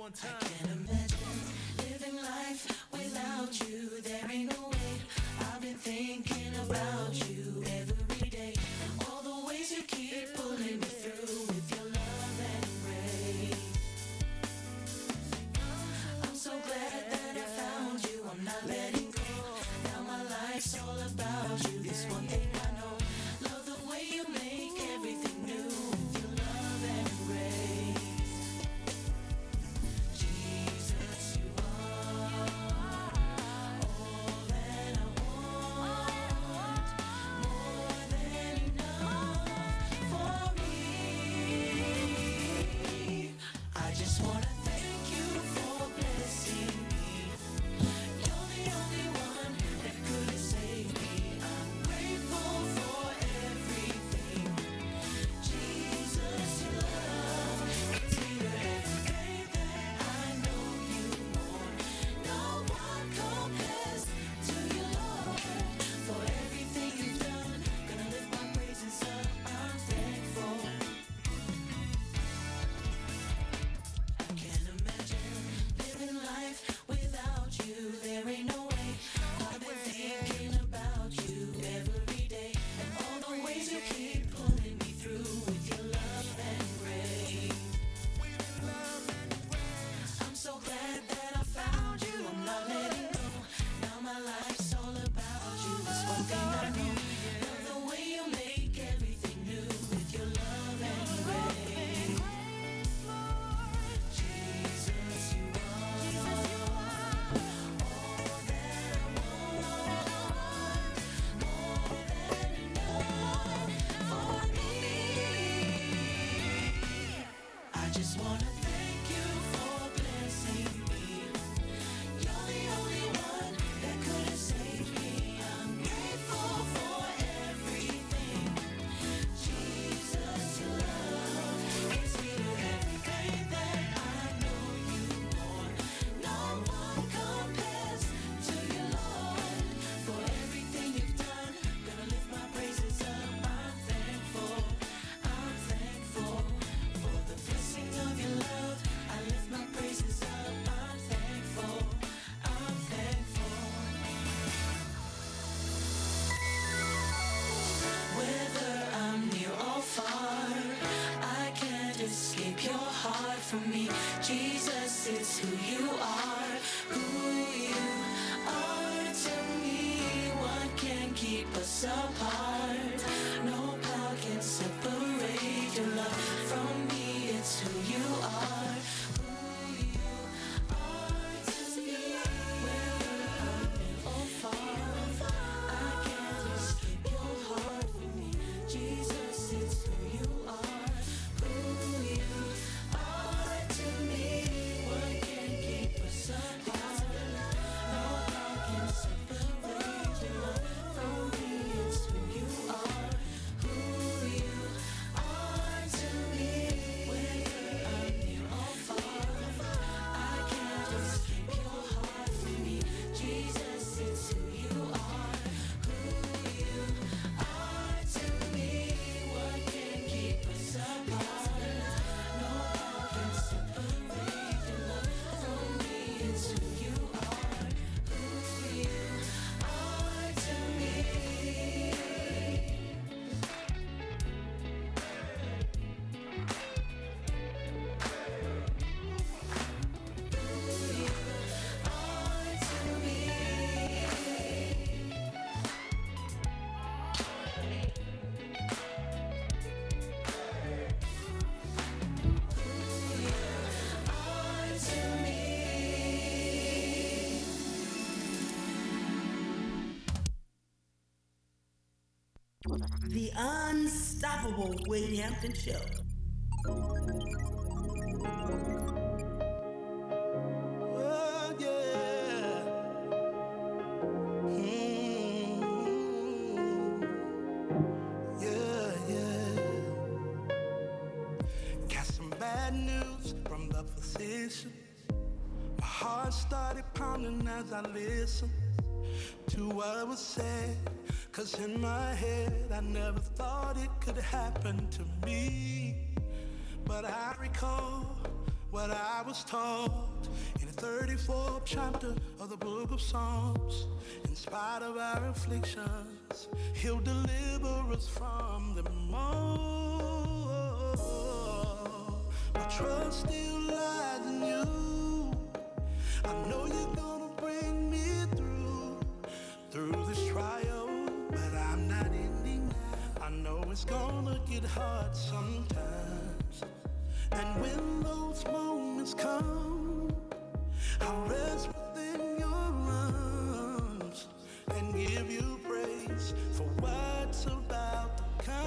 one time. I can't imagine living life without you. There ain't no way. I've been thinking about you every day. All the ways you keep pulling me through with your love and grace. I'm so glad that I found you. I'm not letting go. Now my life's all about you. This one thing I know. Love the way you make everything new with your love and grace. Jesus, you are all that I want, more than enough for me. I just wanna thank you for blessing me. You're the only one that could have saved me. I'm grateful for everything. Jesus, your love gets me to every day that I know you more. No one compares to you, Lord, for everything you've done. Gonna lift my praises up. I'm thankful. I can't imagine living life without you. There ain't no way. I've been thinking about you every day, and all the ways you keep pulling me through with your love and grace. I'm so glad that I found you. I'm not letting go. Now my life's all about you. This one thing I know. Love the way you make everything new with your love and grace. Jesus, you are all that I want, more than enough for me. I just wanna thank you for blessing me. You're the only one that could have saved me. I'm grateful for everything. Jesus, your love gets me to every day that I know you more. No one compares to you, Lord, for everything you've done. Gonna lift my praises up. I'm thankful. I'm thankful for the blessings of your love. I lift my praises up. I'm thankful. I'm thankful. Whether I'm near or far, I can't escape your heart from me. Jesus, it's who you are, who you are to me. What can keep us apart? No power can separate your love from me. It's who you are, who you are to me. Whether I'm near or far, I can't escape your heart from me. Jesus, it's who you are, who you are to me. What can keep us apart? No power can separate your love from me. It's who you are, who you are to me. Whether I'm near or far, I can't escape your heart from me. Jesus, it's who you are, who you are to me. What can keep us apart? No power can separate your love from me. It's who you are, who you are to me. The unstoppable Wade Hampton Show. Oh, yeah. Yeah, yeah. Got some bad news from the physician. My heart started pounding as I listened to what was said. 'Cause in my head I never thought it could happen to me. But I recall what I was taught in the 34th chapter of the book of Psalms. In spite of our afflictions, He'll deliver us from them all. My trust still lies in You. I know You're gonna bring me through this trial, but I'm not ending. I know it's gonna get hard sometimes, and when those moments come, I'll rest within Your arms and give You praise for what's about to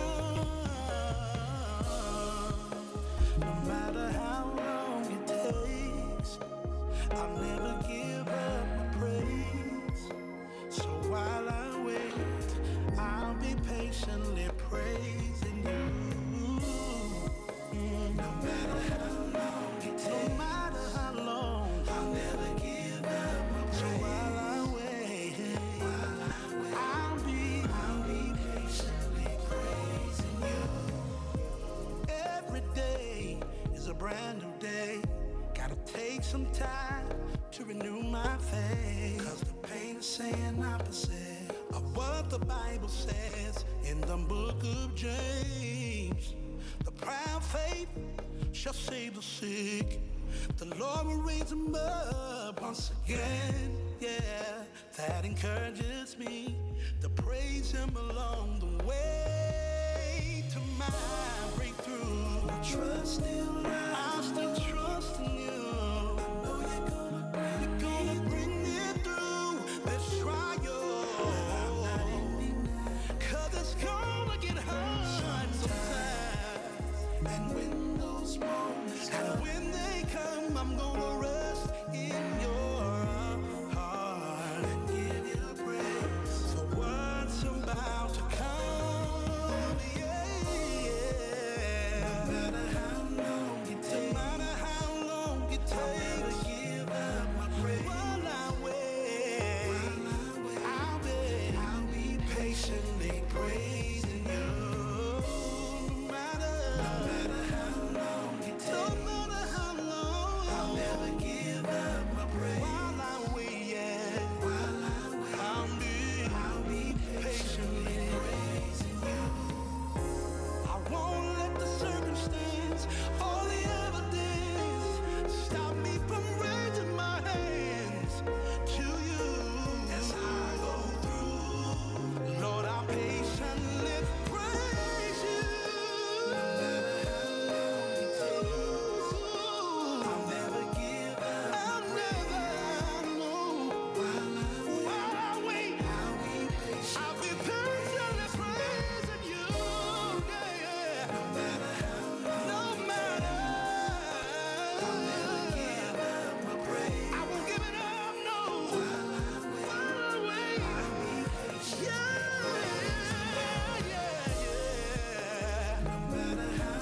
come. No matter how long it takes, I'll never give up my praise. So while I wait, I'll be patiently praising You. No matter how long it takes, no matter how long, I'll never give up my praise. So while I wait, I'll be patiently praising You. Every day is a brand new day. Gotta take some time to renew my faith, 'cause the pain is saying opposite of what the Bible says in the book of James. The proud faith shall save the sick. The Lord will raise them up once again. Yeah, that encourages me to praise Him along the way to my breakthrough. My trust still lies. I'm still trusting You. I know You're gonna bring me through this trial. I'm not ending now, 'cause it's gonna get hard sometimes. And when those moments come, and when they come, I'm gonna rest in Your heart and give You praise for what's about to come. Yeah, yeah. No matter how long it takes, no matter how long it takes, I'll never give up my praise. While I wait, I'll be patiently praising You. No matter how long it takes, no matter how long, I'll never give up my praise. While I wait, yeah, I'll be patiently praising You. I won't let the circumstance or the evidence stop me from raising my hands to You as I go through. Lord, I'll patiently praise You. No matter how long it takes, I'll never give up. I'll never know. While I wait, I'll be patiently praising You. Yeah, yeah. No matter how long, no matter, I'll never give up my praise. I won't give it up, no. While I wait, I'll be patient. Yeah, yeah. No matter how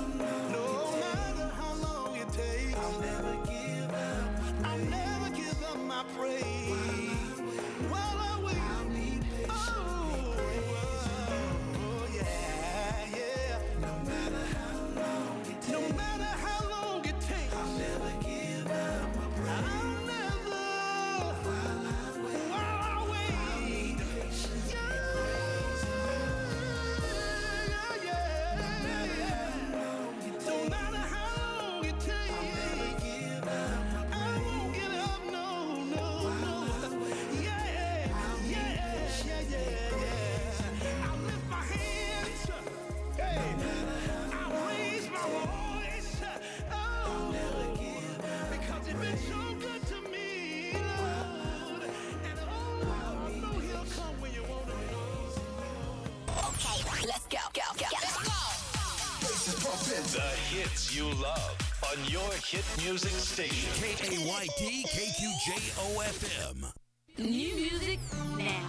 long it takes, I'll never give up. I'll never give up my praise. While I wait, I'll be patiently praising You. Oh, yeah, yeah. No matter how long it takes, no matter how long it takes, I'll never give up my praise. I'll never. While I wait, I'll be patiently praising You. Yeah, yeah. No matter how long it takes, no matter how long it takes, I'll never give up my praise. I won't give up, no, no, no. Yeah, yeah, yeah. I lift my hands. Hey, I raise my voice. Oh, I'll never give up, because You've been so good to me, Lord. And oh, I know He'll come when you want Him. Okay, let's go. Let's go. The hits you love on your hit music station. KAYT KQJOFM. New music now.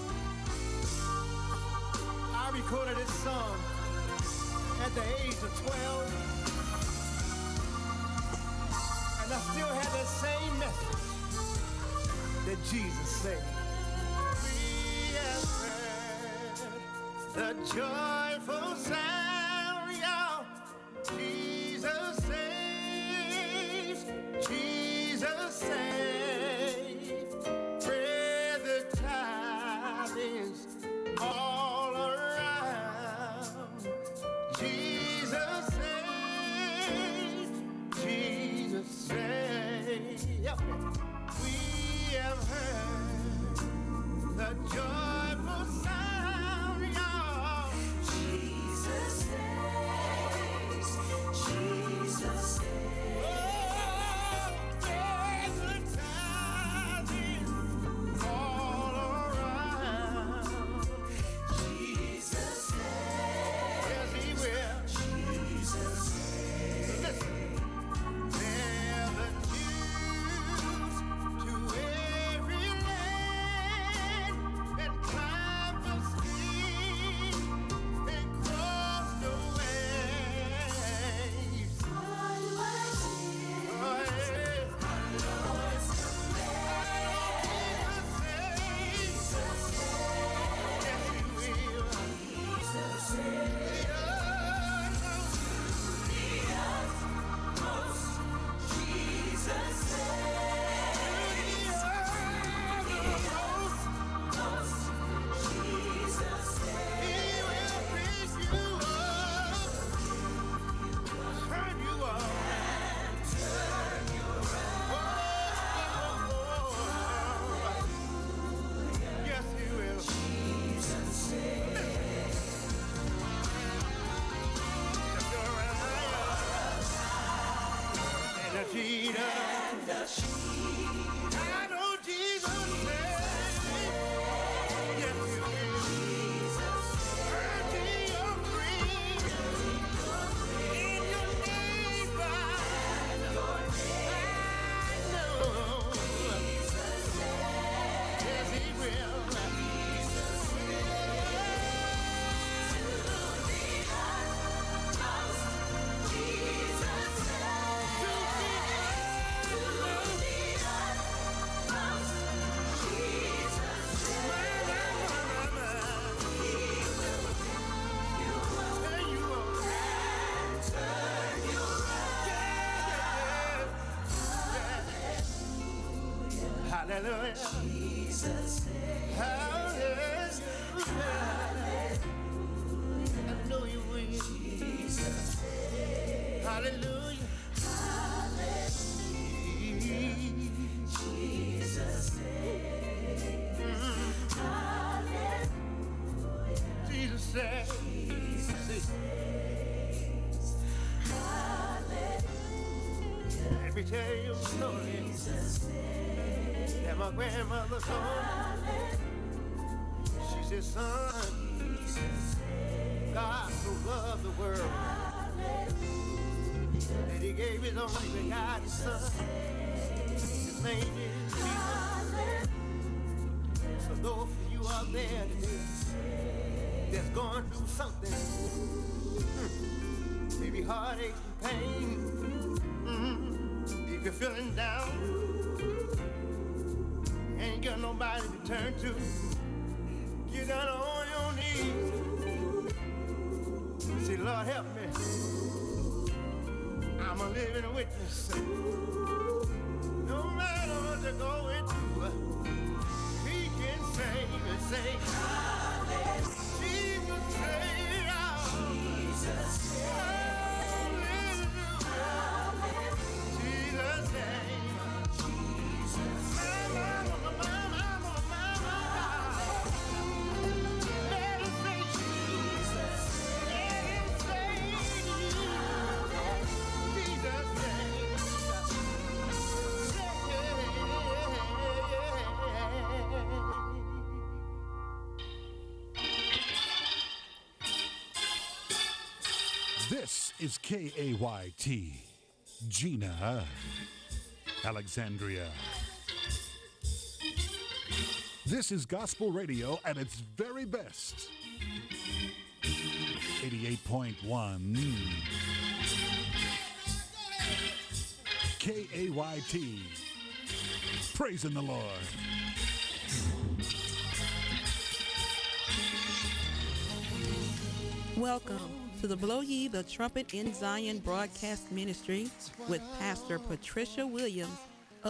I recorded this song at the age of 12, and I still have that same message that Jesus said. We have heard the joyful sound, y'all. Jesus saves. Hallelujah. Jesus saves. Hallelujah. I know you will. Jesus saves. Hallelujah. Jesus saves. Hallelujah. Jesus said. Jesus saves. Hallelujah. Let me tell you a story Jesus saves. that my grandmother told me. She said, son, God so loved the world that he gave his only begotten son. His name is Jesus. So those of you out there today that's going through something, maybe heartache and pain, if you're feeling down, ain't got nobody to turn to, get down on your knees. Say, Lord, help me. I'm a living witness. No matter what you're going through, he can save and say, Jesus save. Jesus saves. Hallelujah. Jesus save. This is KAYT, Gina, Alexandria. This is gospel radio at its very best. 88.1 KAYT. Praising the Lord. Welcome to the Blow Ye the Trumpet in Zion broadcast ministry with Pastor Patricia Williams